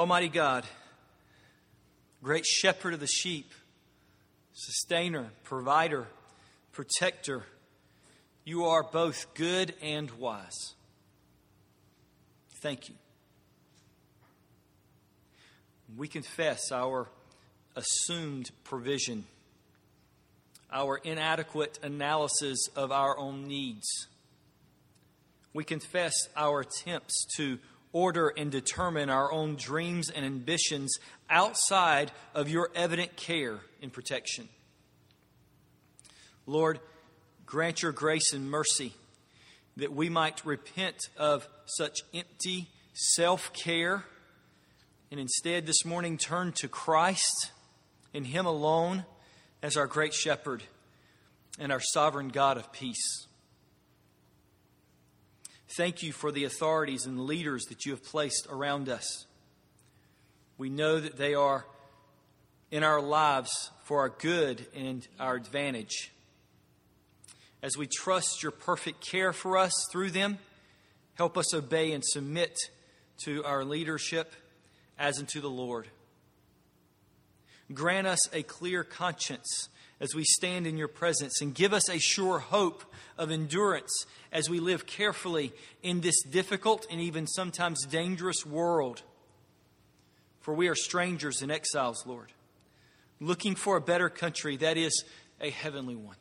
Almighty God, great shepherd of the sheep, sustainer, provider, protector, you are both good and wise. Thank you. We confess our assumed provision, our inadequate analysis of our own needs. We confess our attempts to order and determine our own dreams and ambitions outside of your evident care and protection. Lord, grant your grace and mercy that we might repent of such empty self-care and instead this morning turn to Christ and Him alone as our great shepherd and our sovereign God of peace. Thank you for the authorities and leaders that you have placed around us. We know that they are in our lives for our good and our advantage. As we trust your perfect care for us through them, help us obey and submit to our leadership as unto the Lord. Grant us a clear conscience as we stand in your presence, and give us a sure hope of endurance as we live carefully in this difficult and even sometimes dangerous world. For we are strangers and exiles, Lord, looking for a better country, that is, a heavenly one.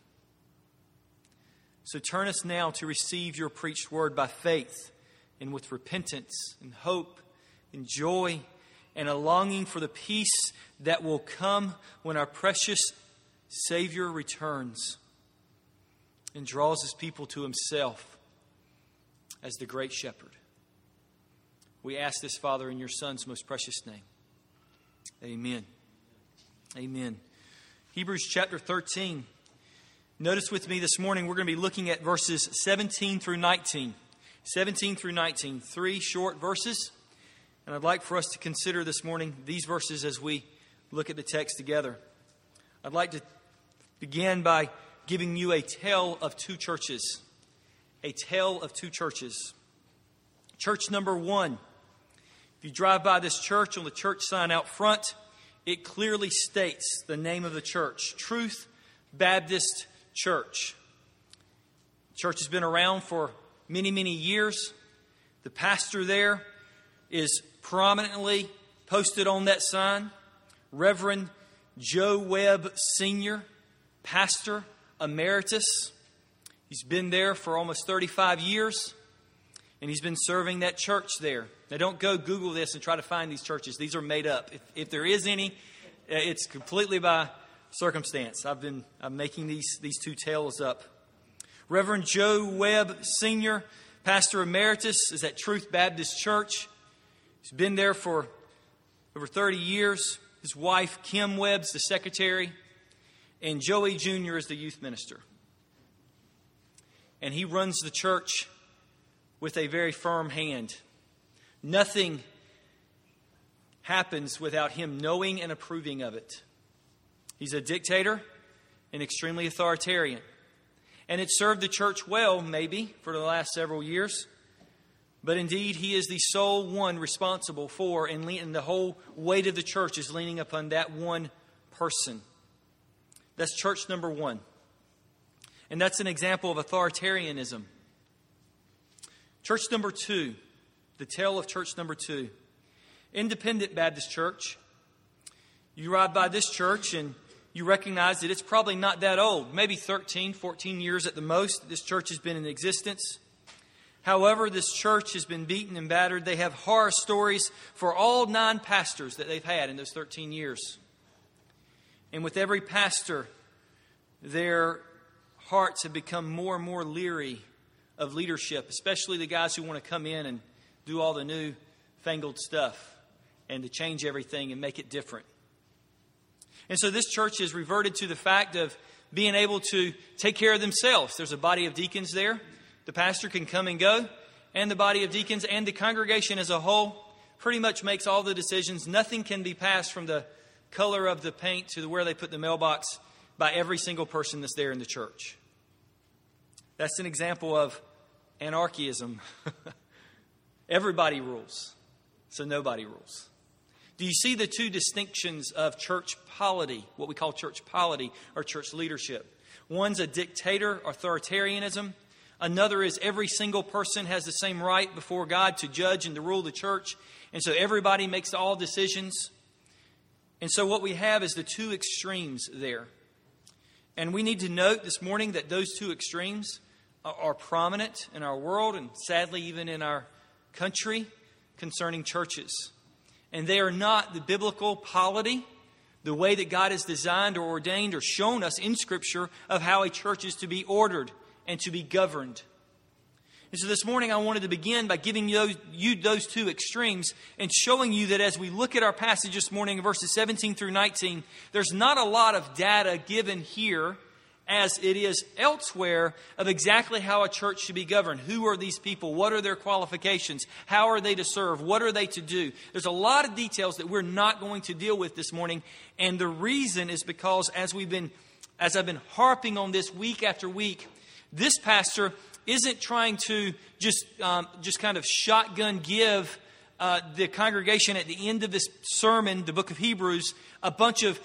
So turn us now to receive your preached word by faith and with repentance and hope and joy and a longing for the peace that will come when our precious Savior returns and draws His people to Himself as the great shepherd. We ask this, Father, in your Son's most precious name. Amen. Amen. Hebrews chapter 13. Notice with me this morning, we're going to be looking at verses 17 through 19. 17 through 19, 3 short verses. And I'd like for us to consider this morning these verses as we look at the text together. I'd like to begin by giving you a tale of two churches. A tale of two churches. Church number one. If you drive by this church, on the church sign out front, it clearly states the name of the church, Truth Baptist Church. The church has been around for many, many years. The pastor there is prominently posted on that sign, Reverend Joe Webb Sr., Pastor Emeritus. He's been there for almost 35 years, and he's been serving that church there. Now, don't go Google this and try to find these churches. These are made up. If there is any, it's completely by circumstance. I'm making these two tales up. Reverend Joe Webb Sr., Pastor Emeritus, is at Truth Baptist Church. He's been there for over 30 years. His wife, Kim Webb's the secretary, and Joey Jr. is the youth minister. And he runs the church with a very firm hand. Nothing happens without him knowing and approving of it. He's a dictator and extremely authoritarian. And it served the church well, maybe, for the last several years. But indeed, he is the sole one responsible for, and the whole weight of the church is leaning upon that one person. That's church number one. And that's an example of authoritarianism. Church number two, the tale of church number two. Independent Baptist Church. You ride by this church and you recognize that it's probably not that old. Maybe 13, 14 years at the most. This church has been in existence. However, this church has been beaten and battered. They have horror stories for all 9 pastors that they've had in those 13 years. And with every pastor, their hearts have become more and more leery of leadership, especially the guys who want to come in and do all the new fangled stuff and to change everything and make it different. And so this church has reverted to the fact of being able to take care of themselves. There's a body of deacons there. The pastor can come and go, and the body of deacons and the congregation as a whole pretty much makes all the decisions. Nothing can be passed from the color of the paint to where they put the mailbox by every single person that's there in the church. That's an example of anarchism. Everybody rules, so nobody rules. Do you see the two distinctions of church polity, what we call church polity or church leadership? One's a dictator, authoritarianism. Another is every single person has the same right before God to judge and to rule the church. And so everybody makes all decisions. And so what we have is the two extremes there. And we need to note this morning that those two extremes are prominent in our world and sadly even in our country concerning churches. And they are not the biblical polity, the way that God has designed or ordained or shown us in Scripture of how a church is to be ordered and to be governed. And so this morning I wanted to begin by giving you those two extremes and showing you that as we look at our passage this morning in verses 17 through 19, there's not a lot of data given here as it is elsewhere of exactly how a church should be governed. Who are these people? What are their qualifications? How are they to serve? What are they to do? There's a lot of details that we're not going to deal with this morning. And the reason is because as I've been harping on this week after week, this pastor isn't trying to just kind of shotgun give the congregation at the end of this sermon, the book of Hebrews, a bunch of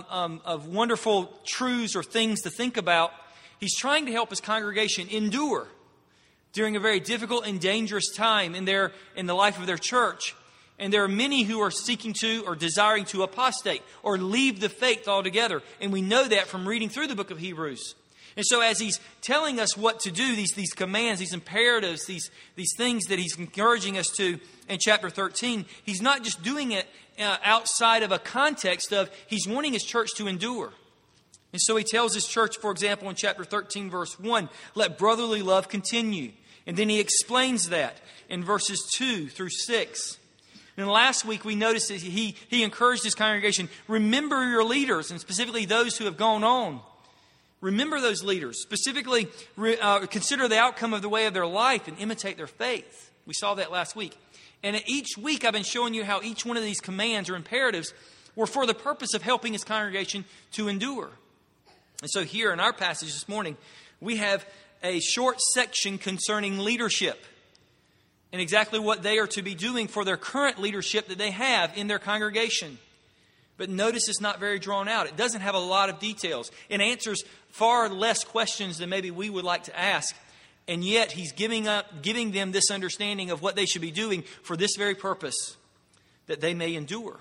wonderful truths or things to think about. He's trying to help his congregation endure during a very difficult and dangerous time in the life of their church. And there are many who are seeking to or desiring to apostate or leave the faith altogether. And we know that from reading through the book of Hebrews. And so as he's telling us what to do, these commands, these imperatives, these things that he's encouraging us to in chapter 13, he's not just doing it outside of a context of he's wanting his church to endure. And so he tells his church, for example, in chapter 13, verse 1, let brotherly love continue. And then he explains that in verses 2 through 6. And last week we noticed that he encouraged his congregation, remember your leaders, and specifically those who have gone on. Remember those leaders. Specifically, consider the outcome of the way of their life and imitate their faith. We saw that last week. And each week I've been showing you how each one of these commands or imperatives were for the purpose of helping his congregation to endure. And so here in our passage this morning, we have a short section concerning leadership and exactly what they are to be doing for their current leadership that they have in their congregation. But notice it's not very drawn out. It doesn't have a lot of details. It answers far less questions than maybe we would like to ask. And yet he's giving them this understanding of what they should be doing for this very purpose, that they may endure.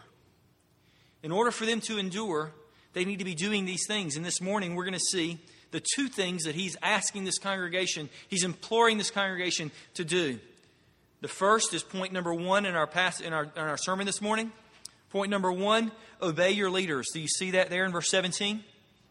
In order for them to endure, they need to be doing these things. And this morning we're going to see the two things that he's asking this congregation, he's imploring this congregation to do. The first is point number 1 in our sermon this morning. Point number 1, obey your leaders. Do you see that there in verse 17?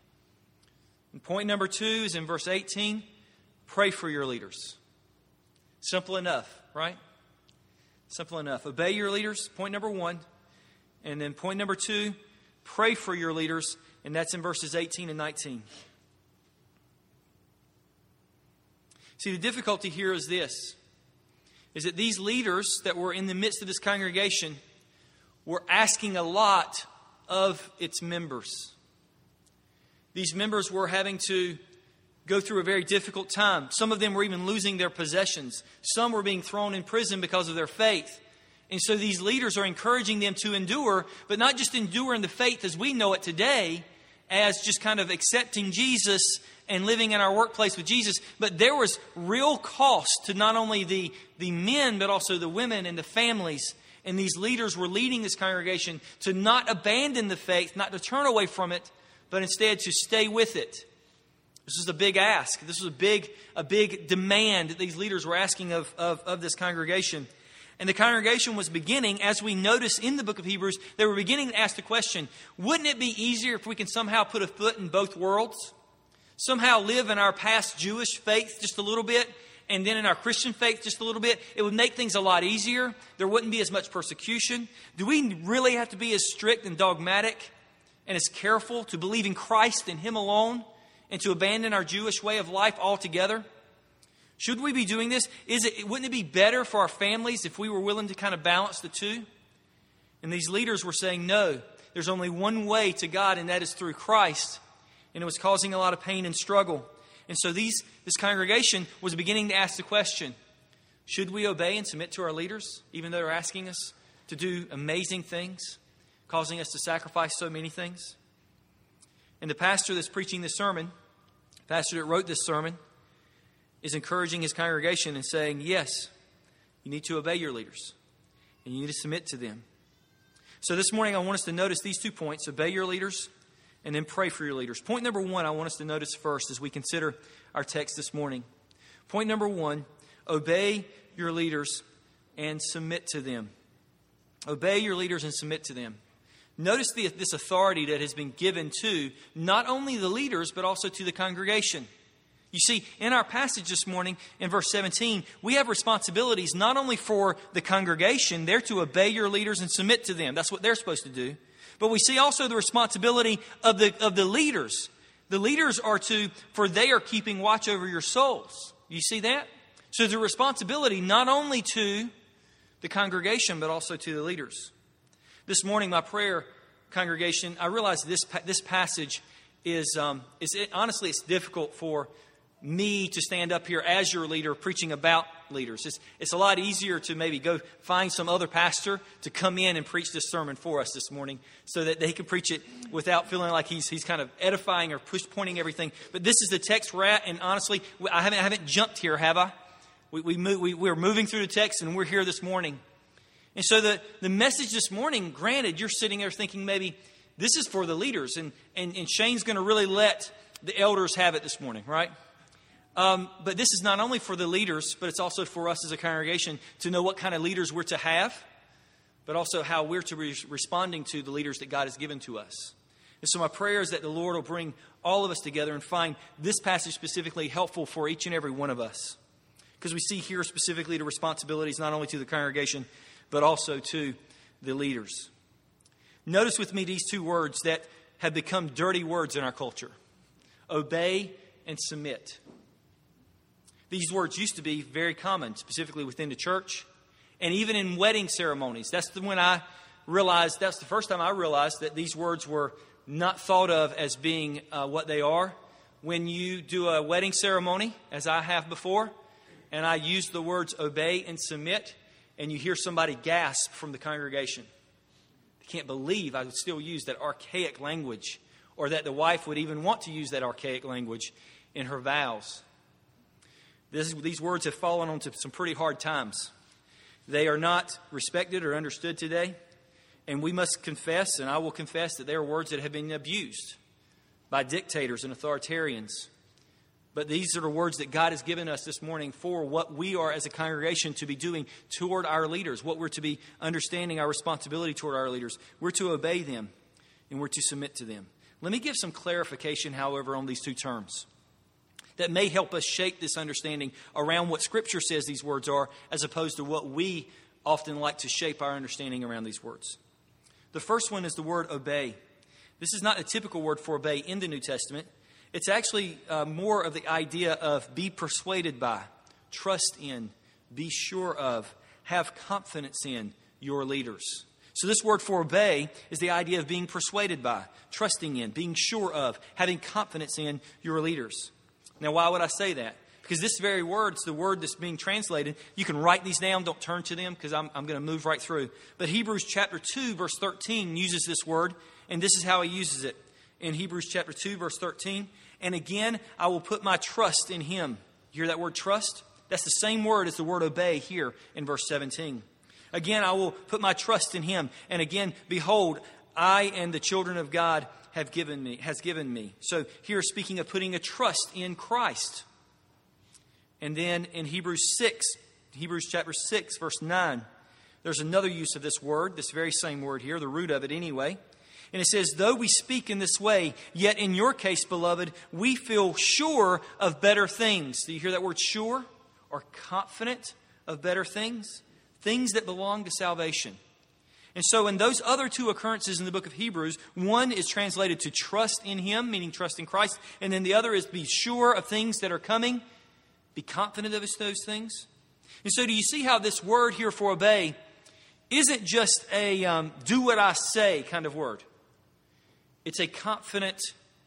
And point number 2 is in verse 18, pray for your leaders. Simple enough, right? Simple enough. Obey your leaders, point number 1. And then point number 2, pray for your leaders. And that's in verses 18 and 19. See, the difficulty here is this, is that these leaders that were in the midst of this congregation were asking a lot of its members. These members were having to go through a very difficult time. Some of them were even losing their possessions. Some were being thrown in prison because of their faith. And so these leaders are encouraging them to endure, but not just endure in the faith as we know it today, as just kind of accepting Jesus and living in our workplace with Jesus, but there was real cost to not only the men, but also the women and the families. And these leaders were leading this congregation to not abandon the faith, not to turn away from it, but instead to stay with it. This was a big ask. This was a big demand that these leaders were asking of this congregation. And the congregation was beginning, as we notice in the book of Hebrews, they were beginning to ask the question, wouldn't it be easier if we can somehow put a foot in both worlds? Somehow live in our past Jewish faith just a little bit, and then in our Christian faith just a little bit? It would make things a lot easier. There wouldn't be as much persecution. Do we really have to be as strict and dogmatic and as careful to believe in Christ and Him alone and to abandon our Jewish way of life altogether? Should we be doing this? Wouldn't it be better for our families if we were willing to kind of balance the two? And these leaders were saying, no, there's only one way to God, and that is through Christ. And it was causing a lot of pain and struggle. And so this congregation was beginning to ask the question, should we obey and submit to our leaders, even though they're asking us to do amazing things? causing us to sacrifice so many things. And the pastor that's preaching this sermon, the pastor that wrote this sermon, is encouraging his congregation and saying, yes, you need to obey your leaders and you need to submit to them. So this morning I want us to notice these 2 points: obey your leaders and then pray for your leaders. Point number 1 I want us to notice first as we consider our text this morning. Point number 1, obey your leaders and submit to them. Obey your leaders and submit to them. Notice this authority that has been given to not only the leaders, but also to the congregation. You see, in our passage this morning, in verse 17, we have responsibilities not only for the congregation. They're to obey your leaders and submit to them. That's what they're supposed to do. But we see also the responsibility of the leaders. The leaders are for they are keeping watch over your souls. You see that? So there's a responsibility not only to the congregation, but also to the leaders. This morning, my prayer, congregation, I realize this passage is honestly, it's difficult for me to stand up here as your leader preaching about leaders. It's a lot easier to maybe go find some other pastor to come in and preach this sermon for us this morning so that they can preach it without feeling like he's kind of edifying or pointing everything. But this is the text we're at, and honestly, I haven't jumped here, have I? We're moving through the text, and we're here this morning. And so the message this morning, granted, you're sitting there thinking maybe this is for the leaders, and Shane's going to really let the elders have it this morning, right? But this is not only for the leaders, but it's also for us as a congregation to know what kind of leaders we're to have, but also how we're to be responding to the leaders that God has given to us. And so my prayer is that the Lord will bring all of us together and find this passage specifically helpful for each and every one of us. Because we see here specifically the responsibilities not only to the congregation, but also to the leaders. Notice with me these 2 words that have become dirty words in our culture: obey and submit. These words used to be very common, specifically within the church and even in wedding ceremonies. That's the first time I realized that these words were not thought of as being what they are. When you do a wedding ceremony, as I have before, and I use the words obey and submit, and you hear somebody gasp from the congregation. I can't believe I would still use that archaic language, or that the wife would even want to use that archaic language in her vows. These words have fallen onto some pretty hard times. They are not respected or understood today. And we must confess, and I will confess, that they are words that have been abused by dictators and authoritarians. But these are the words that God has given us this morning for what we are as a congregation to be doing toward our leaders, what we're to be understanding our responsibility toward our leaders. We're to obey them and we're to submit to them. Let me give some clarification, however, on these 2 terms that may help us shape this understanding around what Scripture says these words are, as opposed to what we often like to shape our understanding around these words. The first one is the word obey. This is not a typical word for obey in the New Testament. It's actually more of the idea of be persuaded by, trust in, be sure of, have confidence in your leaders. So this word for obey is the idea of being persuaded by, trusting in, being sure of, having confidence in your leaders. Now, why would I say that? Because this very word, it's the word that's being translated. You can write these down. Don't turn to them because I'm going to move right through. But Hebrews chapter 2, verse 13 uses this word, and this is how he uses it. In Hebrews chapter 2, verse 13, and again, I will put my trust in him. You hear that word trust? That's the same word as the word obey here in verse 17. Again, I will put my trust in him. And again, behold, I and the children of God has given me. So here speaking of putting a trust in Christ. And then in Hebrews chapter 6, verse 9, there's another use of this word, this very same word here, the root of it anyway. And it says, though we speak in this way, yet in your case, beloved, we feel sure of better things. Do you hear that word sure? Or confident of better things? Things that belong to salvation. And so in those other 2 occurrences in the book of Hebrews, one is translated to trust in him, meaning trust in Christ. And then the other is be sure of things that are coming. Be confident of those things. And so do you see how this word here for obey isn't just a do what I say kind of word. It's a confident,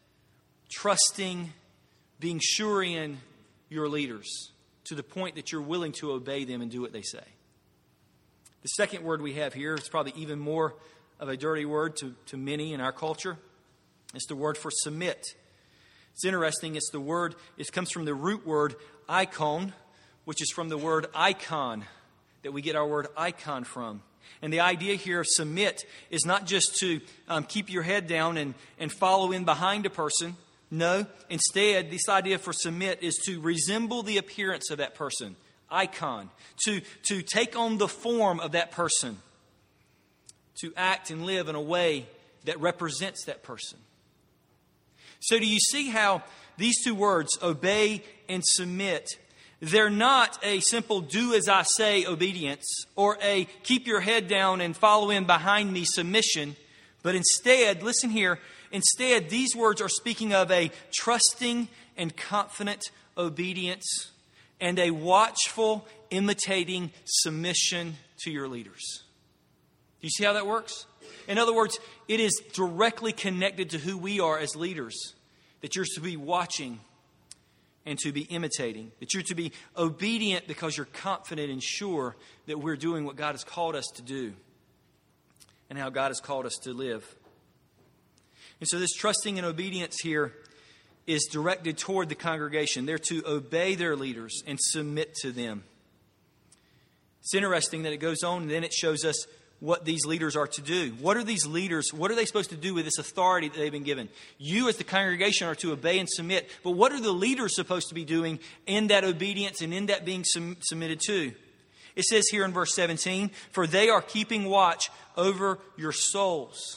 trusting, being sure in your leaders to the point that you're willing to obey them and do what they say. The second word we have here is probably even more of a dirty word to many in our culture. It's the word for submit. It's interesting. It comes from the root word icon, which is from the word icon, that we get our word icon from. And the idea here of submit is not just to keep your head down and follow in behind a person. No, instead, this idea for submit is to resemble the appearance of that person. Icon. To take on the form of that person. To act and live in a way that represents that person. So do you see how these two words, obey and submit, they're not a simple do as I say obedience or a keep your head down and follow in behind me submission. But instead, listen here, instead these words are speaking of a trusting and confident obedience and a watchful, imitating submission to your leaders. Do you see how that works? In other words, it is directly connected to who we are as leaders, that you're to be watching and to be imitating, that you're to be obedient because you're confident and sure that we're doing what God has called us to do and how God has called us to live. And so this trusting and obedience here is directed toward the congregation. They're to obey their leaders and submit to them. It's interesting that it goes on and then it shows us what these leaders are to do. What are these leaders, what are they supposed to do with this authority that they've been given? You as the congregation are to obey and submit. But what are the leaders supposed to be doing in that obedience and in that being submitted to? It says here in verse 17, for they are keeping watch over your souls.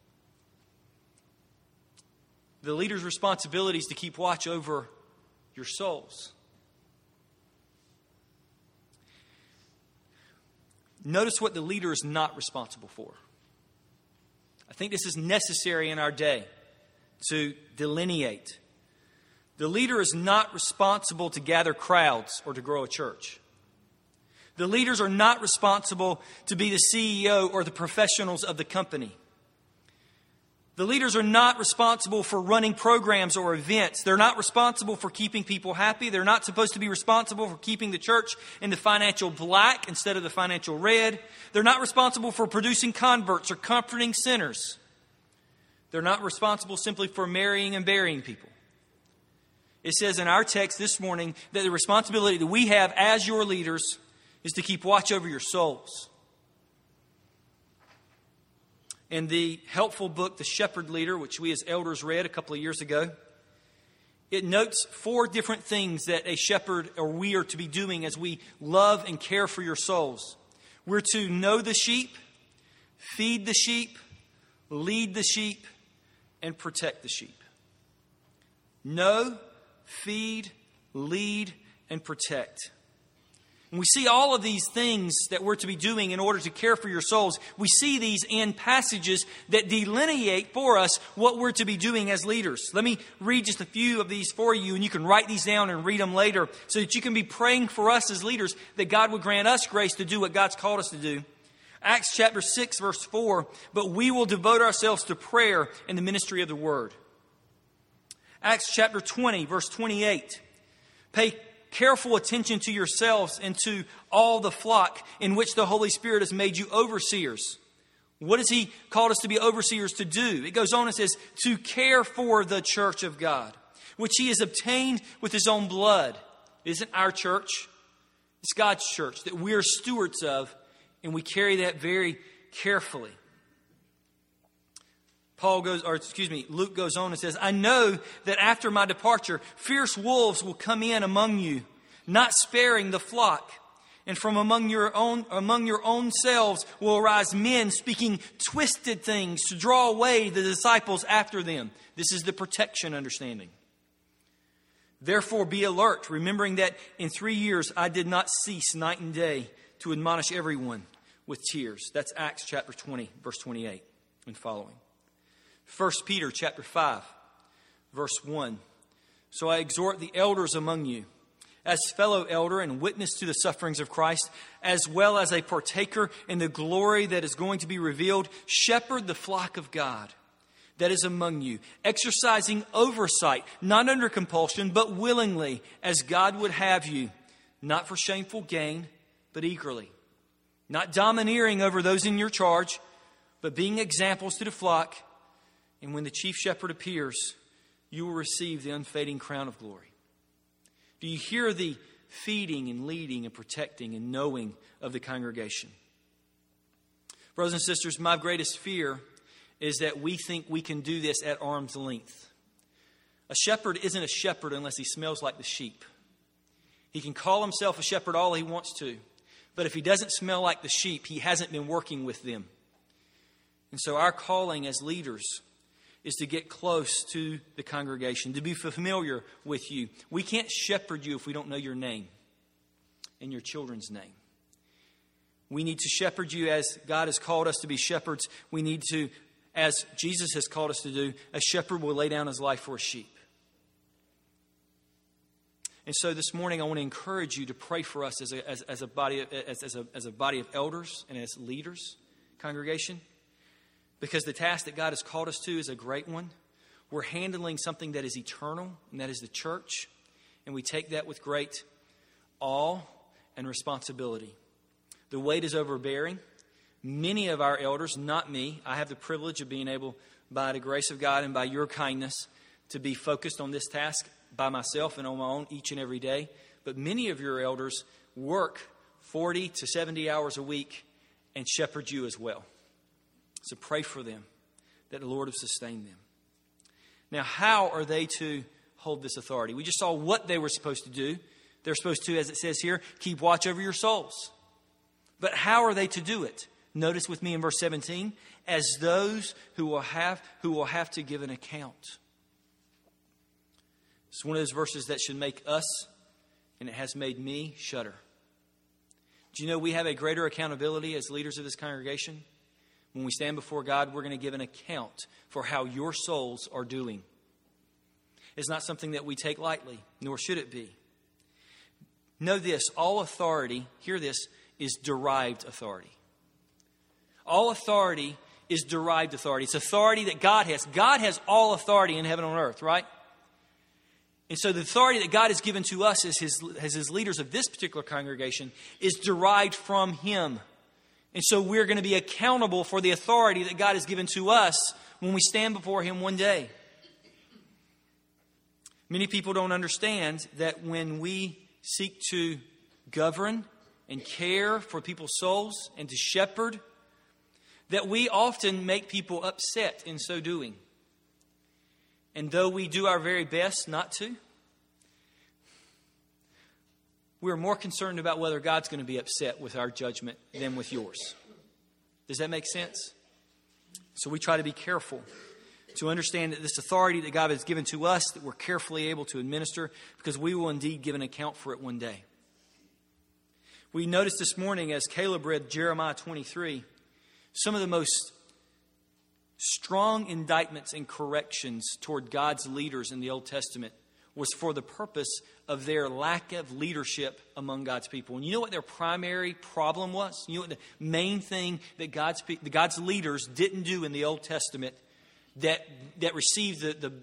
The leader's responsibility is to keep watch over your souls. Notice what the leader is not responsible for. I think this is necessary in our day to delineate. The leader is not responsible to gather crowds or to grow a church. The leaders are not responsible to be the CEO or the professionals of the company. The leaders are not responsible for running programs or events. They're not responsible for keeping people happy. They're not supposed to be responsible for keeping the church in the financial black instead of the financial red. They're not responsible for producing converts or comforting sinners. They're not responsible simply for marrying and burying people. It says in our text this morning that the responsibility that we have as your leaders is to keep watch over your souls. In the helpful book, The Shepherd Leader, which we as elders read a couple of years ago, it notes 4 different things that a shepherd or we are to be doing as we love and care for your souls. We're to know the sheep, feed the sheep, lead the sheep, and protect the sheep. Know, feed, lead, and protect. And we see all of these things that we're to be doing in order to care for your souls. We see these in passages that delineate for us what we're to be doing as leaders. Let me read just a few of these for you, and you can write these down and read them later so that you can be praying for us as leaders that God would grant us grace to do what God's called us to do. Acts chapter 6, verse 4, but we will devote ourselves to prayer and the ministry of the word. Acts chapter 20, verse 28, pay careful attention to yourselves and to all the flock in which the Holy Spirit has made you overseers. What has He called us to be overseers to do? It goes on and says, to care for the church of God, which He has obtained with His own blood. It isn't our church. It's God's church that we're stewards of, and we carry that very carefully. Luke goes on and says, I know that after my departure, fierce wolves will come in among you, not sparing the flock. And from among your own selves will arise men speaking twisted things to draw away the disciples after them. This is the protection understanding. Therefore be alert, remembering that in 3 years I did not cease night and day to admonish everyone with tears. That's Acts chapter 20, verse 28 and following. 1 Peter chapter 5, verse 1. So I exhort the elders among you, as fellow elder and witness to the sufferings of Christ, as well as a partaker in the glory that is going to be revealed, shepherd the flock of God that is among you, exercising oversight, not under compulsion, but willingly, as God would have you, not for shameful gain, but eagerly, not domineering over those in your charge, but being examples to the flock. And when the chief shepherd appears, you will receive the unfading crown of glory. Do you hear the feeding and leading and protecting and knowing of the congregation? Brothers and sisters, my greatest fear is that we think we can do this at arm's length. A shepherd isn't a shepherd unless he smells like the sheep. He can call himself a shepherd all he wants to, but if he doesn't smell like the sheep, he hasn't been working with them. And so our calling as leaders is to get close to the congregation, to be familiar with you. We can't shepherd you if we don't know your name and your children's name. We need to shepherd you as God has called us to be shepherds. We need to, as Jesus has called us to do, a shepherd will lay down his life for a sheep. And so this morning I want to encourage you to pray for us as a body of elders and as leaders, congregation. Because the task that God has called us to is a great one. We're handling something that is eternal, and that is the church. And we take that with great awe and responsibility. The weight is overbearing. Many of our elders, not me, I have the privilege of being able, by the grace of God and by your kindness, to be focused on this task by myself and on my own each and every day. But many of your elders work 40 to 70 hours a week and shepherd you as well. So pray for them, that the Lord will sustain them. Now, how are they to hold this authority? We just saw what they were supposed to do. They're supposed to, as it says here, keep watch over your souls. But how are they to do it? Notice with me in verse 17, as those who will have to give an account. It's one of those verses that should make us, and it has made me, shudder. Do you know we have a greater accountability as leaders of this congregation? When we stand before God, we're going to give an account for how your souls are doing. It's not something that we take lightly, nor should it be. Know this, all authority, hear this, is derived authority. All authority is derived authority. It's authority that God has. God has all authority in heaven and on earth, right? And so the authority that God has given to us as his leaders of this particular congregation is derived from Him. And so we're going to be accountable for the authority that God has given to us when we stand before Him one day. Many people don't understand that when we seek to govern and care for people's souls and to shepherd, that we often make people upset in so doing. And though we do our very best not to, we're more concerned about whether God's going to be upset with our judgment than with yours. Does that make sense? So we try to be careful to understand that this authority that God has given to us, that we're carefully able to administer, because we will indeed give an account for it one day. We noticed this morning as Caleb read Jeremiah 23, some of the most strong indictments and corrections toward God's leaders in the Old Testament was for the purpose of their lack of leadership among God's people. And you know what their primary problem was? You know what the main thing that God's leaders didn't do in the Old Testament that received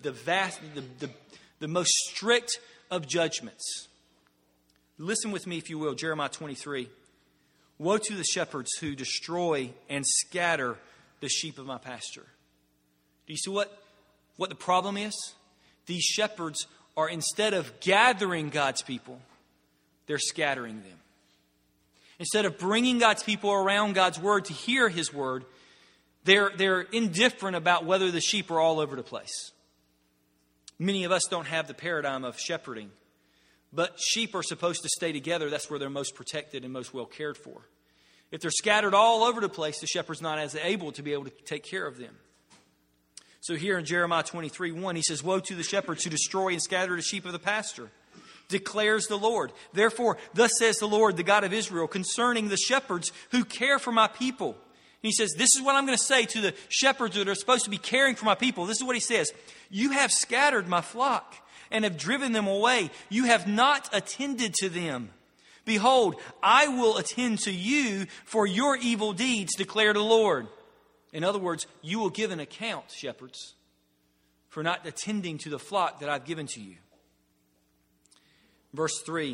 the most strict of judgments? Listen with me, if you will, Jeremiah 23. Woe to the shepherds who destroy and scatter the sheep of my pasture. Do you see what the problem is? These shepherds are, instead of gathering God's people, they're scattering them. Instead of bringing God's people around God's word to hear His word, they're indifferent about whether the sheep are all over the place. Many of us don't have the paradigm of shepherding, but sheep are supposed to stay together. That's where they're most protected and most well cared for. If they're scattered all over the place, the shepherd's not as able to be able to take care of them. So here in Jeremiah 23:1, he says, Woe to the shepherds who destroy and scatter the sheep of the pasture, declares the Lord. Therefore, thus says the Lord, the God of Israel, concerning the shepherds who care for my people. And he says, this is what I'm going to say to the shepherds that are supposed to be caring for my people. This is what he says. You have scattered my flock and have driven them away. You have not attended to them. Behold, I will attend to you for your evil deeds, declare the Lord. In other words, you will give an account, shepherds, for not attending to the flock that I've given to you. Verse 3,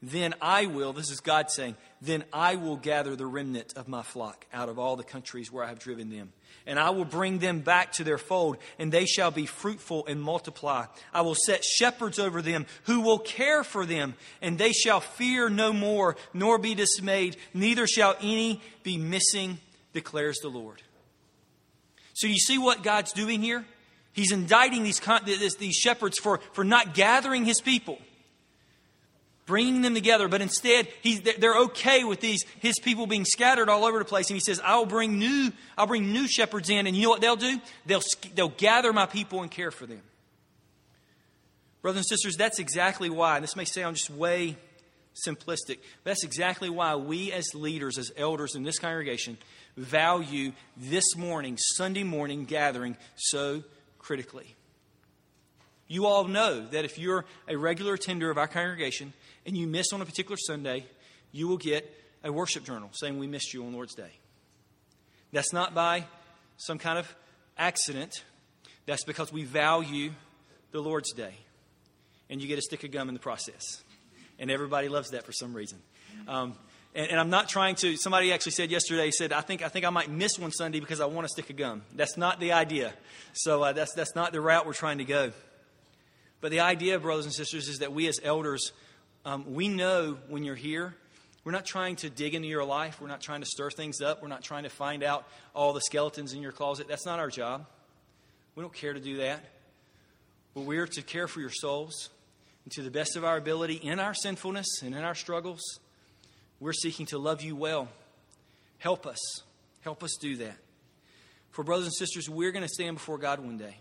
then I will," this is God saying, "then I will gather the remnant of my flock out of all the countries where I have driven them. And I will bring them back to their fold, and they shall be fruitful and multiply. I will set shepherds over them who will care for them, and they shall fear no more, nor be dismayed, neither shall any be missing, declares the Lord." So you see what God's doing here? He's indicting these shepherds for not gathering His people, bringing them together, but instead they're okay with His people being scattered all over the place. And He says, I'll bring new shepherds in, and you know what they'll do? They'll gather my people and care for them. Brothers and sisters, that's exactly why, and this may sound just way simplistic, but that's exactly why we as leaders, as elders in this congregation, value this morning, Sunday morning gathering so critically. You all know that if you're a regular attender of our congregation and you miss on a particular Sunday, you will get a worship journal saying we missed you on Lord's Day. That's not by some kind of accident. That's because we value the Lord's Day. And you get a stick of gum in the process. And everybody loves that for some reason. And I'm not trying to, somebody actually said yesterday, I think I might miss one Sunday because I want a stick of gum. That's not the idea. So that's not the route we're trying to go. But the idea, brothers and sisters, is that we as elders, we know when you're here, we're not trying to dig into your life. We're not trying to stir things up. We're not trying to find out all the skeletons in your closet. That's not our job. We don't care to do that. But we're to care for your souls. And to the best of our ability, in our sinfulness and in our struggles, we're seeking to love you well. Help us. Help us do that. For brothers and sisters, we're going to stand before God one day.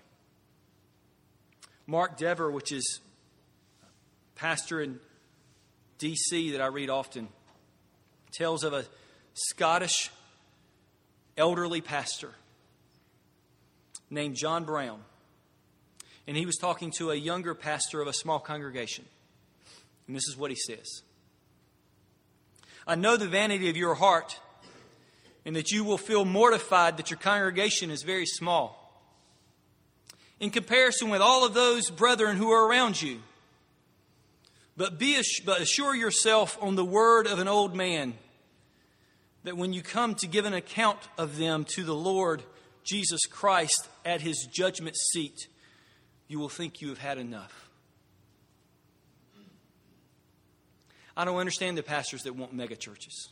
Mark Dever, which is pastor in D.C. that I read often, tells of a Scottish elderly pastor named John Brown. And he was talking to a younger pastor of a small congregation. And this is what he says. "I know the vanity of your heart, and that you will feel mortified that your congregation is very small in comparison with all of those brethren who are around you. But assure yourself on the word of an old man that when you come to give an account of them to the Lord Jesus Christ at His judgment seat, you will think you have had enough." I don't understand the pastors that want mega churches.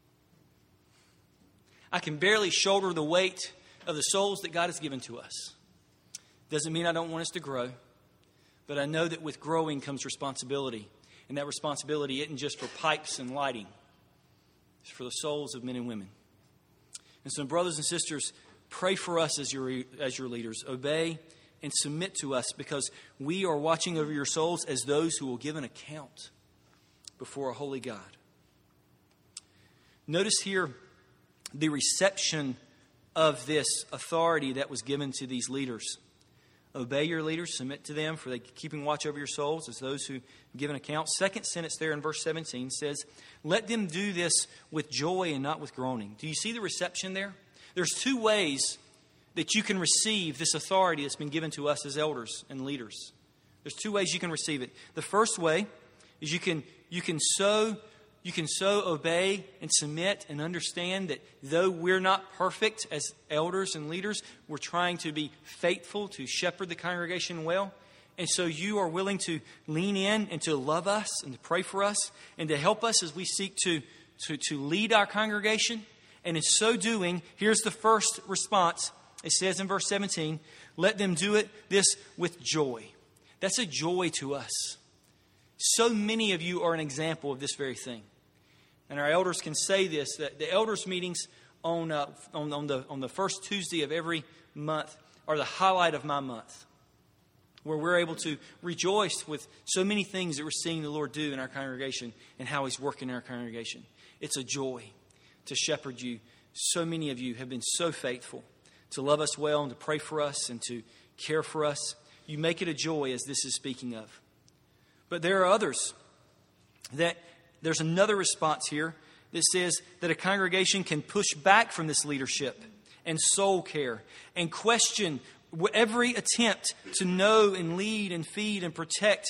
I can barely shoulder the weight of the souls that God has given to us. Doesn't mean I don't want us to grow, but I know that with growing comes responsibility. And that responsibility isn't just for pipes and lighting. It's for the souls of men and women. And so, brothers and sisters, pray for us as your leaders. Obey and submit to us, because we are watching over your souls as those who will give an account before a holy God. Notice here the reception of this authority that was given to these leaders. Obey your leaders, submit to them, for they keeping watch over your souls as those who give an account. Second sentence there in verse 17 says, "Let them do this with joy and not with groaning." Do you see the reception there? There's two ways that you can receive this authority that's been given to us as elders and leaders. There's two ways you can receive it. The first way is you can so obey and submit and understand that though we're not perfect as elders and leaders, we're trying to be faithful to shepherd the congregation well. And so you are willing to lean in and to love us and to pray for us and to help us as we seek to lead our congregation. And in so doing, here's the first response. It says in verse 17, "Let them do this with joy." That's a joy to us. So many of you are an example of this very thing. And our elders can say this, that the elders' meetings on the first Tuesday of every month are the highlight of my month, where we're able to rejoice with so many things that we're seeing the Lord do in our congregation and how He's working in our congregation. It's a joy to shepherd you. So many of you have been so faithful to love us well and to pray for us and to care for us. You make it a joy, as this is speaking of. But there are others that there's another response here that says that a congregation can push back from this leadership and soul care and question every attempt to know and lead and feed and protect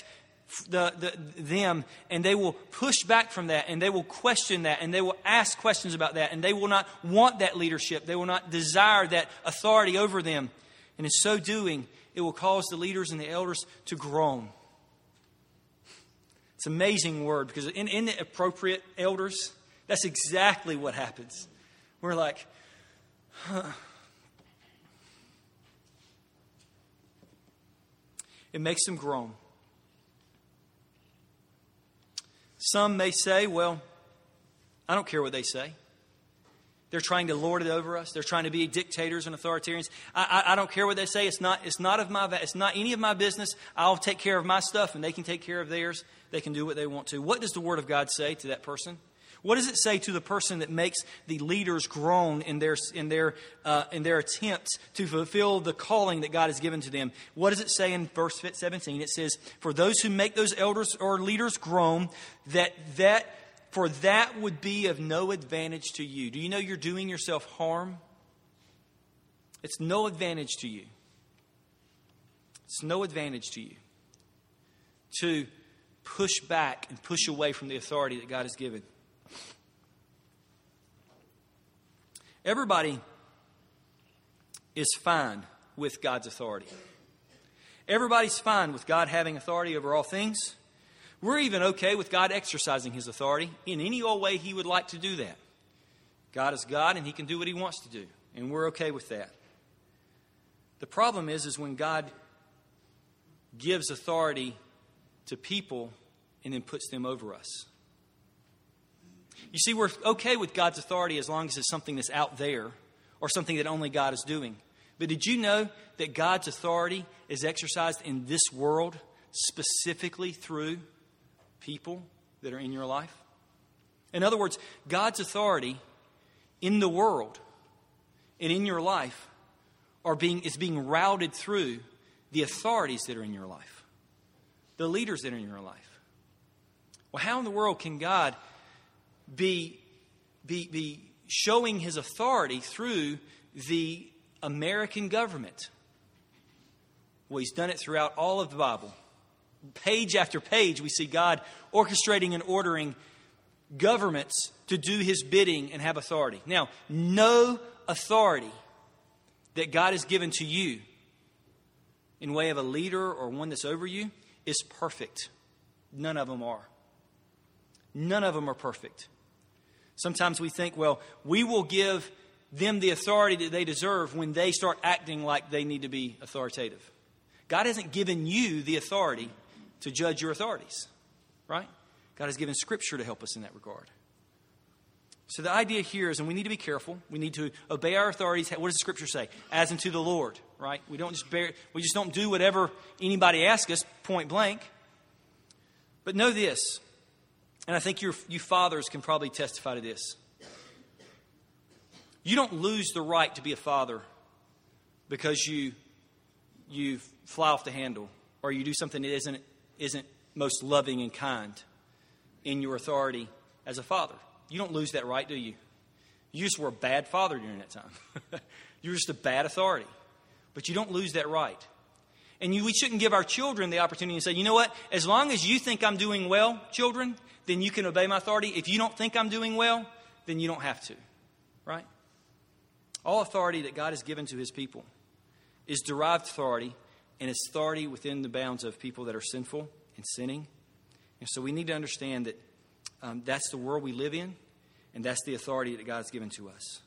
them, and they will push back from that, and they will question that, and they will ask questions about that, and they will not want that leadership. They will not desire that authority over them. And in so doing, it will cause the leaders and the elders to groan. It's an amazing word, because in the appropriate elders, that's exactly what happens. We're like, It makes them groan. Some may say, well, I don't care what they say. They're trying to lord it over us. They're trying to be dictators and authoritarians. I don't care what they say. It's not any of my business. I'll take care of my stuff, and they can take care of theirs. They can do what they want to. What does the Word of God say to that person? What does it say to the person that makes the leaders groan in their attempts to fulfill the calling that God has given to them? What does it say in verse 17? It says, "For those who make those elders or leaders groan, for that would be of no advantage to you." Do you know you're doing yourself harm? It's no advantage to you. It's no advantage to you to push back and push away from the authority that God has given. Everybody is fine with God's authority. Everybody's fine with God having authority over all things. We're even okay with God exercising His authority in any old way He would like to do that. God is God, and He can do what He wants to do, and we're okay with that. The problem is when God gives authority to people and then puts them over us. You see, we're okay with God's authority as long as it's something that's out there or something that only God is doing. But did you know that God's authority is exercised in this world specifically through people that are in your life? In other words, God's authority in the world and in your life is being routed through the authorities that are in your life, the leaders that are in your life. Well, how in the world can God be showing His authority through the American government? Well, He's done it throughout all of the Bible. Page after page, we see God orchestrating and ordering governments to do His bidding and have authority. Now, no authority that God has given to you in way of a leader or one that's over you is perfect. None of them are. None of them are perfect. Sometimes we think, well, we will give them the authority that they deserve when they start acting like they need to be authoritative. God hasn't given you the authority to judge your authorities, right? God has given Scripture to help us in that regard. So the idea here is, and we need to be careful, we need to obey our authorities. What does the Scripture say? As unto the Lord, right? We just don't do whatever anybody asks us, point blank. But know this, and I think you fathers can probably testify to this. You don't lose the right to be a father because you fly off the handle or you do something that isn't most loving and kind in your authority as a father. You don't lose that right, do you? You just were a bad father during that time. You're just a bad authority. But you don't lose that right. And we shouldn't give our children the opportunity to say, you know what, as long as you think I'm doing well, children, then you can obey my authority. If you don't think I'm doing well, then you don't have to. Right? All authority that God has given to His people is derived authority, and it's authority within the bounds of people that are sinful and sinning. And so we need to understand that that's the world we live in, and that's the authority that God has given to us.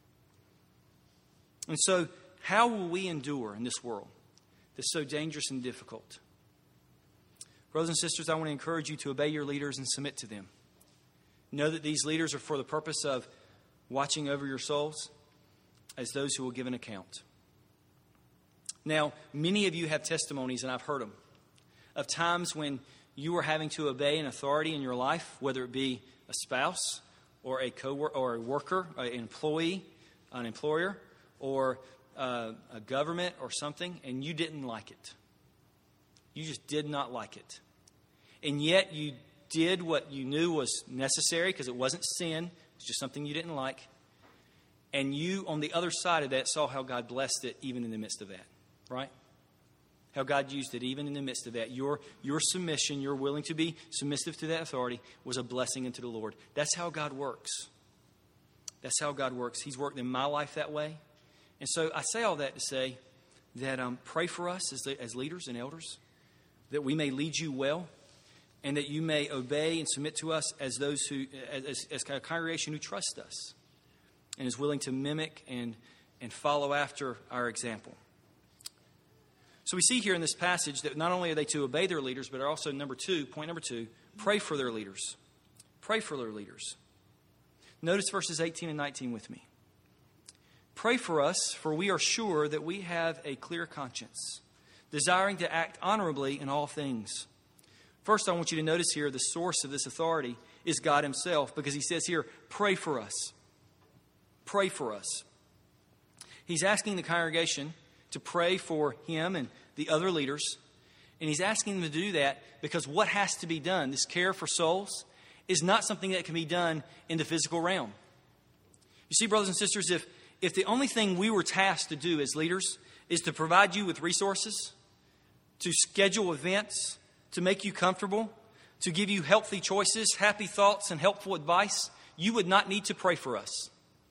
And so how will we endure in this world that's so dangerous and difficult? Brothers and sisters, I want to encourage you to obey your leaders and submit to them. Know that these leaders are for the purpose of watching over your souls as those who will give an account. Now, many of you have testimonies, and I've heard them, of times when you were having to obey an authority in your life, whether it be a spouse or a coworker or a worker, an employee, an employer, or a government or something, and you didn't like it. You just did not like it. And yet you did what you knew was necessary because it wasn't sin. It's just something you didn't like. And you, on the other side of that, saw how God blessed it even in the midst of that. Right? how God used it even in the midst of that. Your submission, your willing to be submissive to that authority was a blessing unto the Lord. That's how God works. That's how God works. He's worked in my life that way. And so I say all that to say that pray for us as leaders and elders, that we may lead you well, and that you may obey and submit to us as those who, as a congregation who trust us and is willing to mimic and follow after our example. So we see here in this passage that not only are they to obey their leaders, but are also, point number two, pray for their leaders. Pray for their leaders. Notice verses 18 and 19 with me. Pray for us, for we are sure that we have a clear conscience, desiring to act honorably in all things. First, I want you to notice here the source of this authority is God himself, because he says here, pray for us. Pray for us. He's asking the congregation to pray for him and the other leaders. And he's asking them to do that because what has to be done, this care for souls, is not something that can be done in the physical realm. You see, brothers and sisters, if the only thing we were tasked to do as leaders is to provide you with resources, to schedule events, to make you comfortable, to give you healthy choices, happy thoughts, and helpful advice, you would not need to pray for us.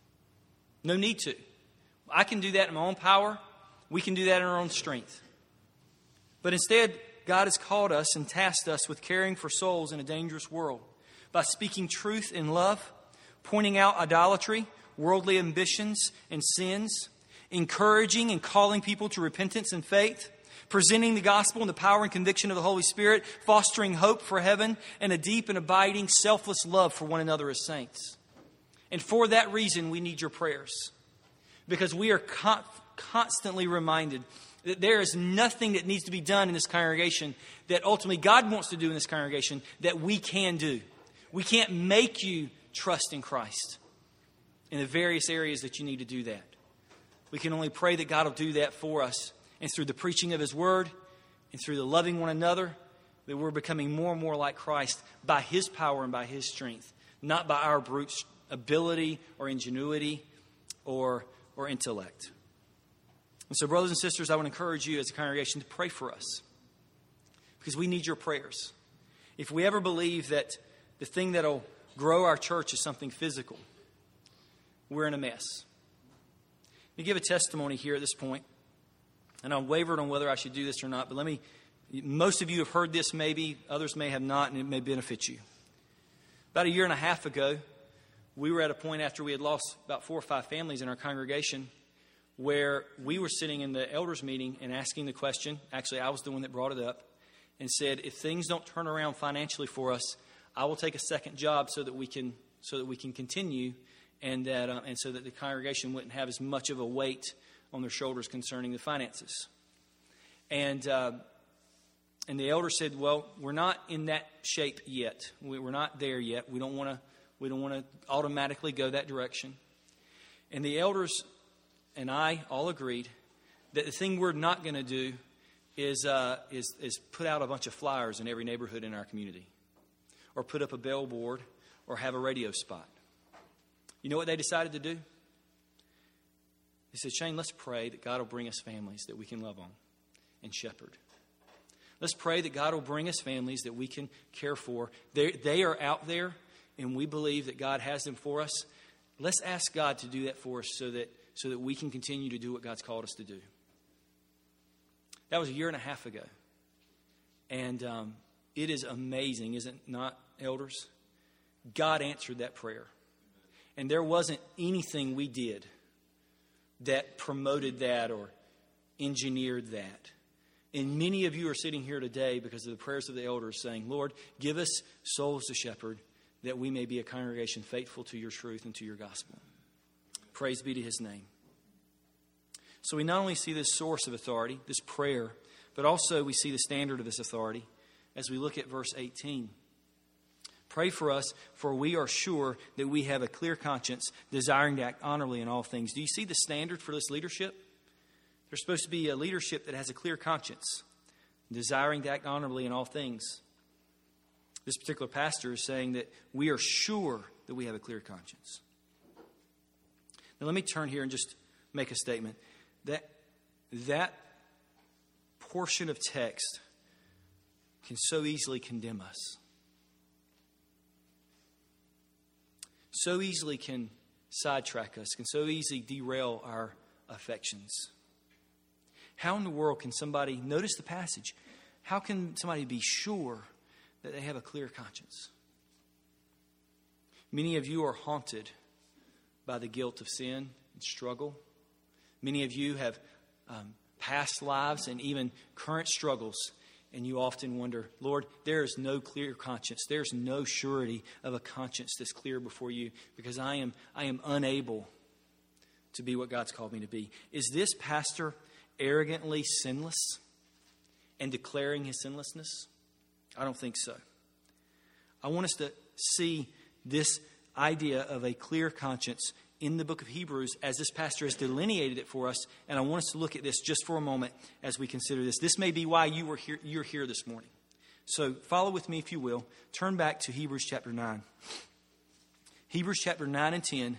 No need to. I can do that in my own power. We can do that in our own strength. But instead, God has called us and tasked us with caring for souls in a dangerous world by speaking truth in love, pointing out idolatry, worldly ambitions, and sins, encouraging and calling people to repentance and faith, presenting the gospel in the power and conviction of the Holy Spirit, fostering hope for heaven, and a deep and abiding selfless love for one another as saints. And for that reason, we need your prayers. Because we are constantly reminded that there is nothing that needs to be done in this congregation that ultimately God wants to do in this congregation that we can do. We can't make you trust in Christ in the various areas that you need to do that. We can only pray that God will do that for us. And through the preaching of his word and through the loving one another, that we're becoming more and more like Christ by his power and by his strength, not by our brute ability or ingenuity or intellect. And so, brothers and sisters, I would encourage you as a congregation to pray for us because we need your prayers. If we ever believe that the thing that will grow our church is something physical, we're in a mess. Let me give a testimony here at this point. And I wavered on whether I should do this or not, but most of you have heard this maybe, others may have not, and it may benefit you. About a year and a half ago, we were at a point after we had lost about 4 or 5 families in our congregation where we were sitting in the elders meeting and asking the question, actually I was the one that brought it up, and said, if things don't turn around financially for us, I will take a second job so that we can continue and so that the congregation wouldn't have as much of a weight on their shoulders concerning the finances. And the elder said, well, we're not in that shape yet. We're not there yet. We don't want to automatically go that direction. And the elders and I all agreed that the thing we're not going to do is put out a bunch of flyers in every neighborhood in our community, or put up a billboard, or have a radio spot. You know what they decided to do? They said, Shane, let's pray that God will bring us families that we can love on and shepherd. Let's pray that God will bring us families that we can care for. They are out there, and we believe that God has them for us. Let's ask God to do that for us so that we can continue to do what God's called us to do. That was a year and a half ago. And it is amazing, is it not, elders? God answered that prayer. And there wasn't anything we did that promoted that or engineered that. And many of you are sitting here today because of the prayers of the elders saying, Lord, give us souls to shepherd that we may be a congregation faithful to your truth and to your gospel. Praise be to his name. So we not only see this source of authority, this prayer, but also we see the standard of this authority as we look at verse 18. Pray for us, for we are sure that we have a clear conscience, desiring to act honorably in all things. Do you see the standard for this leadership? There's supposed to be a leadership that has a clear conscience, desiring to act honorably in all things. This particular pastor is saying that we are sure that we have a clear conscience. Now let me turn here and just make a statement. That portion of text can so easily condemn us. So easily can sidetrack us, can so easily derail our affections. How in the world can somebody, notice the passage, how can somebody be sure that they have a clear conscience? Many of you are haunted by the guilt of sin and struggle. Many of you have past lives and even current struggles, and you often wonder, Lord, there is no clear conscience. There's no surety of a conscience that's clear before you because I am unable to be what God's called me to be. Is this pastor arrogantly sinless and declaring his sinlessness? I don't think so. I want us to see this idea of a clear conscience in the book of Hebrews as this pastor has delineated it for us, and I want us to look at this just for a moment as we consider this. This may be why you're here this morning. So follow with me if you will. Turn back to Hebrews chapter 9. Hebrews chapter 9 and 10.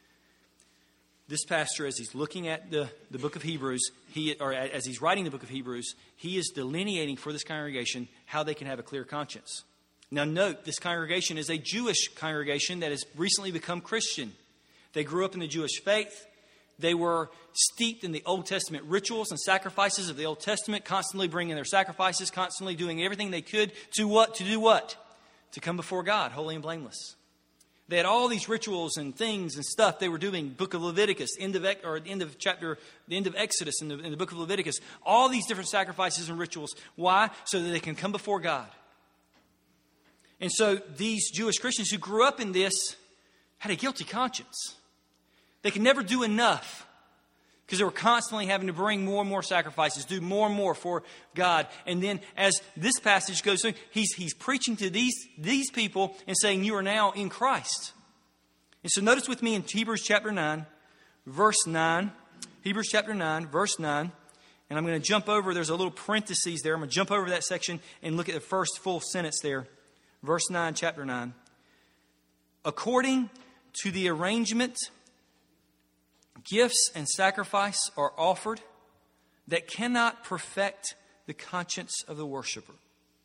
This pastor, as he's looking at the book of Hebrews, as he's writing the book of Hebrews, he is delineating for this congregation how they can have a clear conscience. Now note, this congregation is a Jewish congregation that has recently become Christian. They grew up in the Jewish faith. They were steeped in the Old Testament rituals and sacrifices of the Old Testament, constantly bringing their sacrifices, constantly doing everything they could to what? To do what? To come before God, holy and blameless. They had all these rituals and things and stuff they were doing. Book of Leviticus, the end of Exodus, in the book of Leviticus. All these different sacrifices and rituals. Why? So that they can come before God. And so these Jewish Christians who grew up in this had a guilty conscience. They could never do enough because they were constantly having to bring more and more sacrifices, do more and more for God. And then as this passage goes through, he's preaching to these people and saying, you are now in Christ. And so notice with me in Hebrews chapter 9, verse 9. Hebrews chapter 9, verse 9. And I'm going to jump over, there's a little parentheses there. I'm going to jump over that section and look at the first full sentence there. Verse 9, chapter 9. According to the arrangement, gifts and sacrifice are offered that cannot perfect the conscience of the worshiper,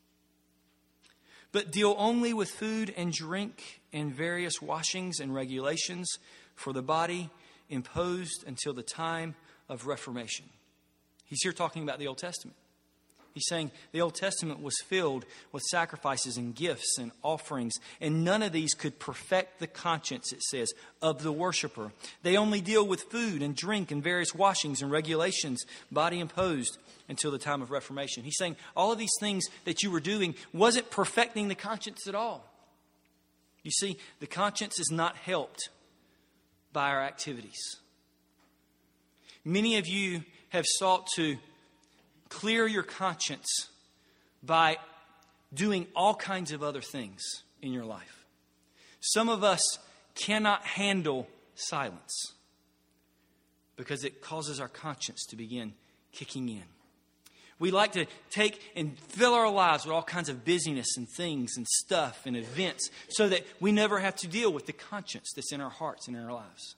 but deal only with food and drink and various washings and regulations for the body imposed until the time of Reformation. He's here talking about the Old Testament. He's saying the Old Testament was filled with sacrifices and gifts and offerings, and none of these could perfect the conscience, it says, of the worshiper. They only deal with food and drink and various washings and regulations, body imposed until the time of Reformation. He's saying all of these things that you were doing wasn't perfecting the conscience at all. You see, the conscience is not helped by our activities. Many of you have sought to clear your conscience by doing all kinds of other things in your life. Some of us cannot handle silence because it causes our conscience to begin kicking in. We like to take and fill our lives with all kinds of busyness and things and stuff and events so that we never have to deal with the conscience that's in our hearts and in our lives.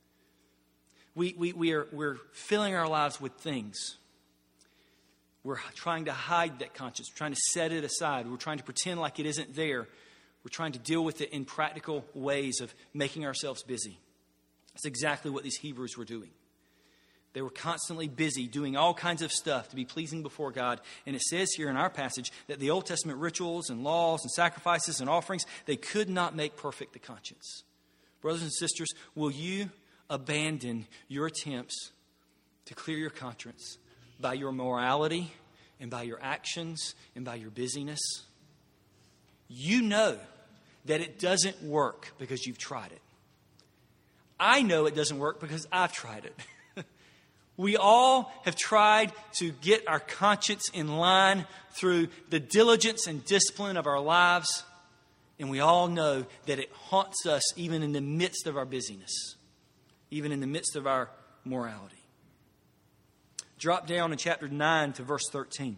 We're filling our lives with things. We're trying to hide that conscience. We're trying to set it aside. We're trying to pretend like it isn't there. We're trying to deal with it in practical ways of making ourselves busy. That's exactly what these Hebrews were doing. They were constantly busy doing all kinds of stuff to be pleasing before God. And it says here in our passage that the Old Testament rituals and laws and sacrifices and offerings, they could not make perfect the conscience. Brothers and sisters, will you abandon your attempts to clear your conscience by your morality and by your actions and by your busyness? You know that it doesn't work because you've tried it. I know it doesn't work because I've tried it. We all have tried to get our conscience in line through the diligence and discipline of our lives, and we all know that it haunts us even in the midst of our busyness, even in the midst of our morality. Drop down in chapter 9 to verse 13.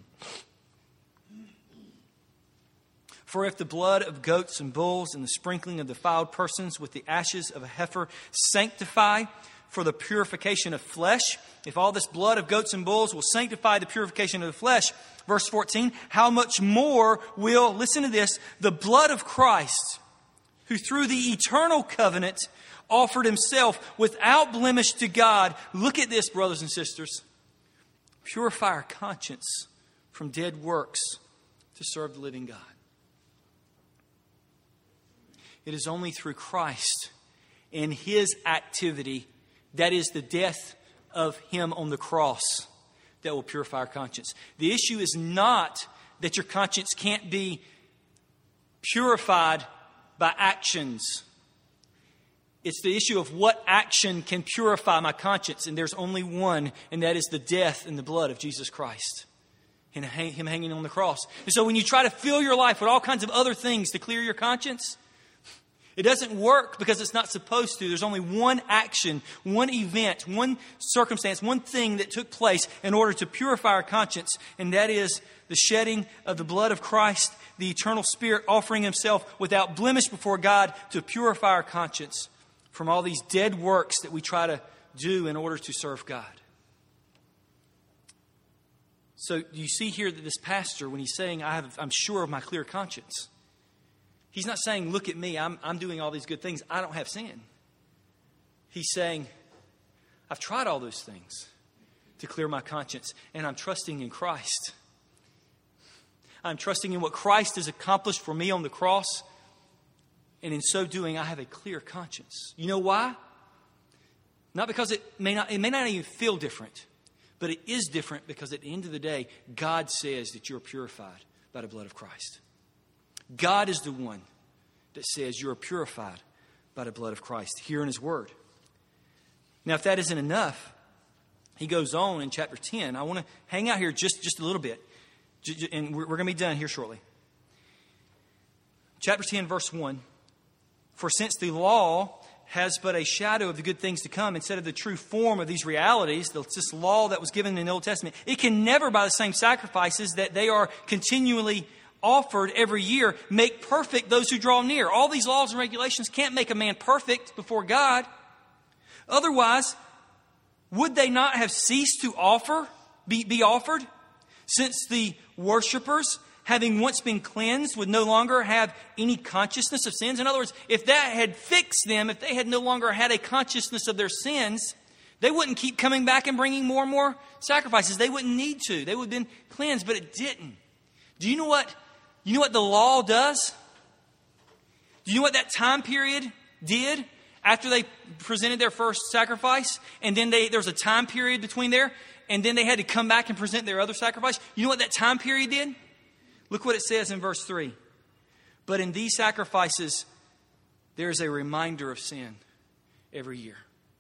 For if the blood of goats and bulls and the sprinkling of defiled persons with the ashes of a heifer sanctify for the purification of flesh, if all this blood of goats and bulls will sanctify the purification of the flesh, verse 14, how much more will, listen to this, the blood of Christ, who through the eternal covenant offered himself without blemish to God. Look at this, brothers and sisters. Purify our conscience from dead works to serve the living God. It is only through Christ and his activity, that is the death of him on the cross, that will purify our conscience. The issue is not that your conscience can't be purified by actions. It's the issue of what action can purify my conscience. And there's only one, and that is the death and the blood of Jesus Christ and him hanging on the cross. And so when you try to fill your life with all kinds of other things to clear your conscience, it doesn't work because it's not supposed to. There's only one action, one event, one circumstance, one thing that took place in order to purify our conscience, and that is the shedding of the blood of Christ, the eternal Spirit offering himself without blemish before God to purify our conscience from all these dead works that we try to do in order to serve God. So you see here that this pastor, when he's saying, I'm sure of my clear conscience, he's not saying, look at me, I'm doing all these good things, I don't have sin. He's saying, I've tried all those things to clear my conscience, and I'm trusting in Christ. I'm trusting in what Christ has accomplished for me on the cross, and in so doing, I have a clear conscience. You know why? Not because it may not even feel different, but it is different because at the end of the day, God says that you're purified by the blood of Christ. God is the one that says you are purified by the blood of Christ here in his word. Now, if that isn't enough, he goes on in chapter 10. I want to hang out here just a little bit, and we're going to be done here shortly. Chapter 10, verse 1. For since the law has but a shadow of the good things to come instead of the true form of these realities, this law that was given in the Old Testament, it can never, by the same sacrifices that they are continually offered every year, make perfect those who draw near. All these laws and regulations can't make a man perfect before God. Otherwise, would they not have ceased to be offered? Since the worshipers, having once been cleansed, would no longer have any consciousness of sins. In other words, if that had fixed them, if they had no longer had a consciousness of their sins, they wouldn't keep coming back and bringing more and more sacrifices. They wouldn't need to. They would have been cleansed, but it didn't. Do you know what the law does? Do you know what that time period did after they presented their first sacrifice? And then there's a time period between there, and then they had to come back and present their other sacrifice. You know what that time period did? Look what it says in verse 3. But in these sacrifices, there is a reminder of sin every year.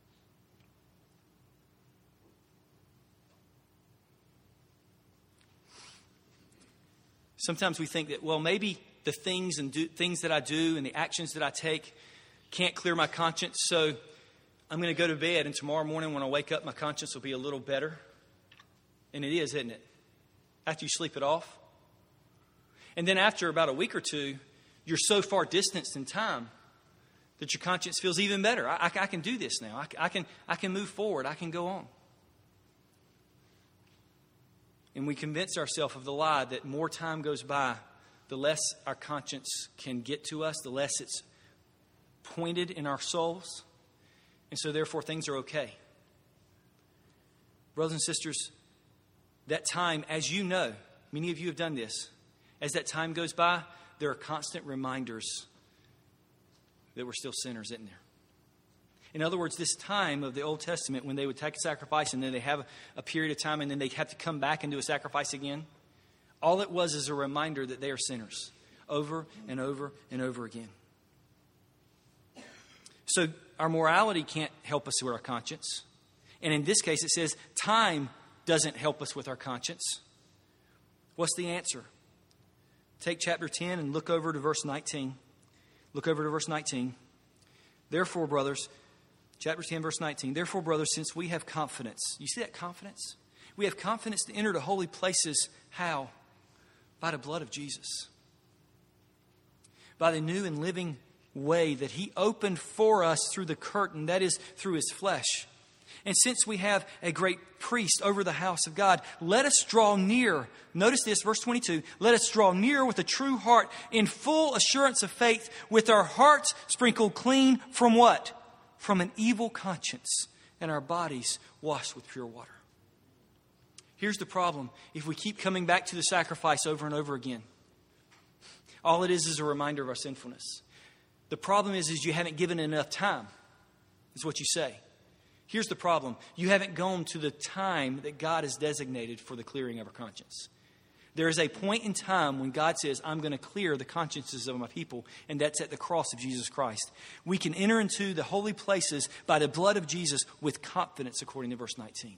Sometimes we think that, well, maybe the things that I do and the actions that I take can't clear my conscience, so I'm going to go to bed, and tomorrow morning when I wake up, my conscience will be a little better. And it is, isn't it? After you sleep it off. And then after about a week or two, you're so far distanced in time that your conscience feels even better. I can do this now. I can move forward. I can go on. And we convince ourselves of the lie that more time goes by, the less our conscience can get to us, the less it's pointed in our souls. And so therefore things are okay. Brothers and sisters, that time, as you know, many of you have done this, as that time goes by, there are constant reminders that we're still sinners, isn't there? In other words, this time of the Old Testament, when they would take a sacrifice and then they have a period of time and then they have to come back and do a sacrifice again, all it was is a reminder that they are sinners over and over and over again. So our morality can't help us with our conscience. And in this case, it says time doesn't help us with our conscience. What's the answer? Take chapter 10 and look over to verse 19. Look over to verse 19. Therefore, brothers, chapter 10, verse 19. Therefore, brothers, since we have confidence. You see that confidence? We have confidence to enter the holy places. How? By the blood of Jesus. By the new and living way that he opened for us through the curtain, that is, through his flesh. And since we have a great priest over the house of God, let us draw near. Notice this, verse 22. Let us draw near with a true heart in full assurance of faith, with our hearts sprinkled clean from what? From an evil conscience, and our bodies washed with pure water. Here's the problem. If we keep coming back to the sacrifice over and over again, all it is a reminder of our sinfulness. The problem is you haven't given enough time, is what you say. Here's the problem. You haven't gone to the time that God has designated for the clearing of our conscience. There is a point in time when God says, I'm going to clear the consciences of my people, and that's at the cross of Jesus Christ. We can enter into the holy places by the blood of Jesus with confidence, according to verse 19.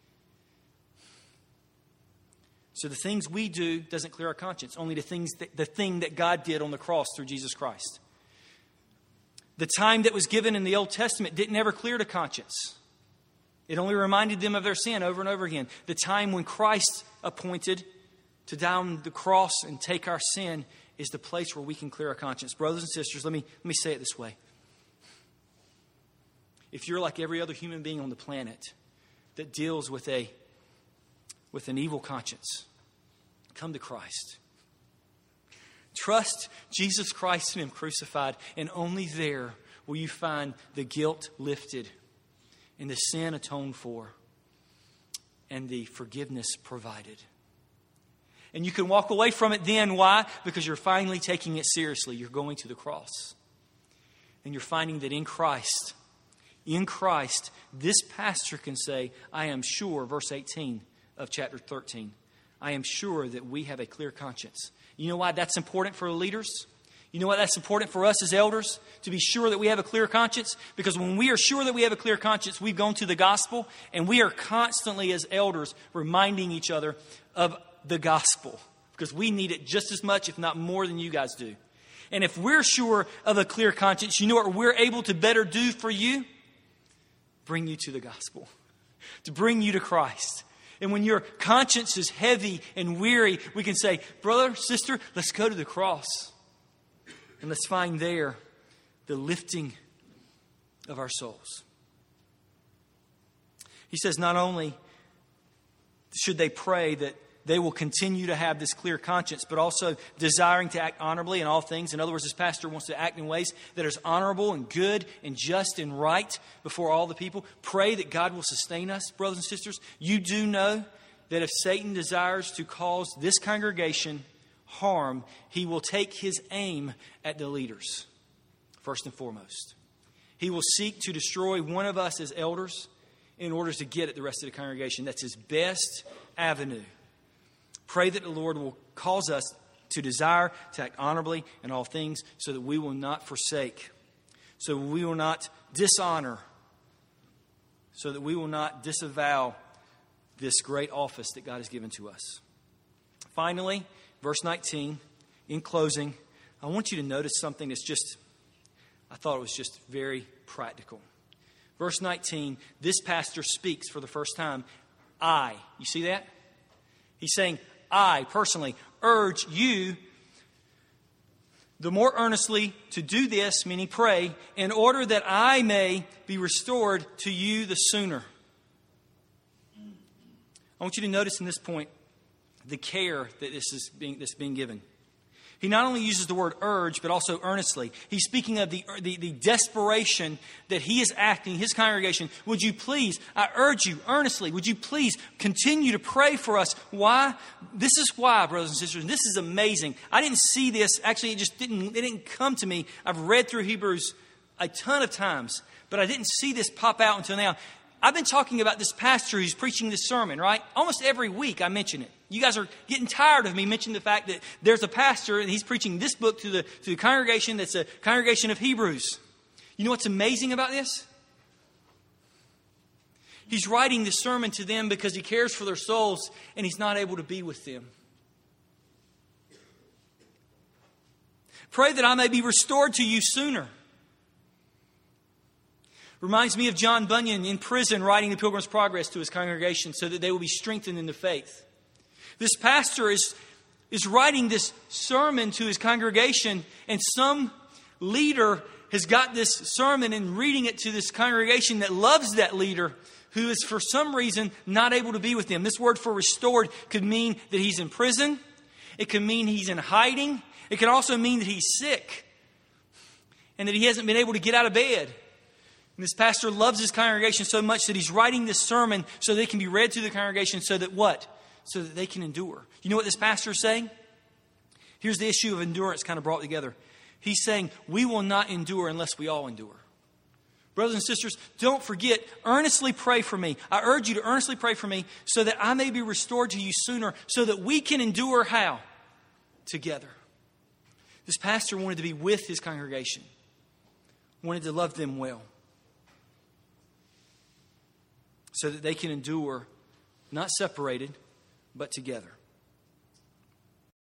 So the things we do doesn't clear our conscience, only the thing that God did on the cross through Jesus Christ. The time that was given in the Old Testament didn't ever clear the conscience. It only reminded them of their sin over and over again. The time when Christ appointed to die on the cross and take our sin is the place where we can clear our conscience. Brothers and sisters, let me say it this way. If you're like every other human being on the planet that deals with an evil conscience, come to Christ. Trust Jesus Christ and Him crucified, and only there will you find the guilt lifted and the sin atoned for and the forgiveness provided. And you can walk away from it then. Why? Because you're finally taking it seriously. You're going to the cross. And you're finding that in Christ, this pastor can say, I am sure, verse 18 of chapter 13, I am sure that we have a clear conscience. You know why that's important for the leaders? You know why that's important for us as elders? To be sure that we have a clear conscience? Because when we are sure that we have a clear conscience, we've gone to the gospel, and we are constantly as elders reminding each other of the gospel. Because we need it just as much, if not more, than you guys do. And if we're sure of a clear conscience, you know what we're able to better do for you? Bring you to the gospel. To bring you to Christ. And when your conscience is heavy and weary, we can say, brother, sister, let's go to the cross. And let's find there the lifting of our souls. He says not only should they pray that they will continue to have this clear conscience, but also desiring to act honorably in all things. In other words, this pastor wants to act in ways that are honorable and good and just and right before all the people. Pray that God will sustain us, brothers and sisters. You do know that if Satan desires to cause this congregation harm, he will take his aim at the leaders, first and foremost. He will seek to destroy one of us as elders in order to get at the rest of the congregation. That's his best avenue. Pray that the Lord will cause us to desire to act honorably in all things, so that we will not forsake, so we will not dishonor, so that we will not disavow this great office that God has given to us. Finally, verse 19, in closing, I want you to notice something that's I thought it was just very practical. Verse 19, this pastor speaks for the first time, I. You see that? He's saying, I personally urge you the more earnestly to do this, meaning pray, in order that I may be restored to you the sooner. I want you to notice in this point the care that that's being given. He not only uses the word urge, but also earnestly. He's speaking of the desperation that he is acting, his congregation. Would you please, I urge you earnestly, would you please continue to pray for us? Why? This is why, brothers and sisters. This is amazing. I didn't see this. Actually, it didn't come to me. I've read through Hebrews a ton of times, but I didn't see this pop out until now. I've been talking about this pastor who's preaching this sermon, right? Almost every week I mention it. You guys are getting tired of me mentioning the fact that there's a pastor and he's preaching this book to the congregation that's a congregation of Hebrews. You know what's amazing about this? He's writing this sermon to them because he cares for their souls and he's not able to be with them. Pray that I may be restored to you sooner. Reminds me of John Bunyan in prison writing the Pilgrim's Progress to his congregation so that they will be strengthened in the faith. This pastor is writing this sermon to his congregation, and some leader has got this sermon and reading it to this congregation that loves that leader who is for some reason not able to be with them. This word for restored could mean that he's in prison. It could mean he's in hiding. It could also mean that he's sick and that he hasn't been able to get out of bed. And this pastor loves his congregation so much that he's writing this sermon so that it can be read to the congregation so that what? So that they can endure. You know what this pastor is saying? Here's the issue of endurance kind of brought together. He's saying, we will not endure unless we all endure. Brothers and sisters, don't forget, earnestly pray for me. I urge you to earnestly pray for me so that I may be restored to you sooner, so that we can endure how? Together. This pastor wanted to be with his congregation, wanted to love them well, so that they can endure, not separated, but together.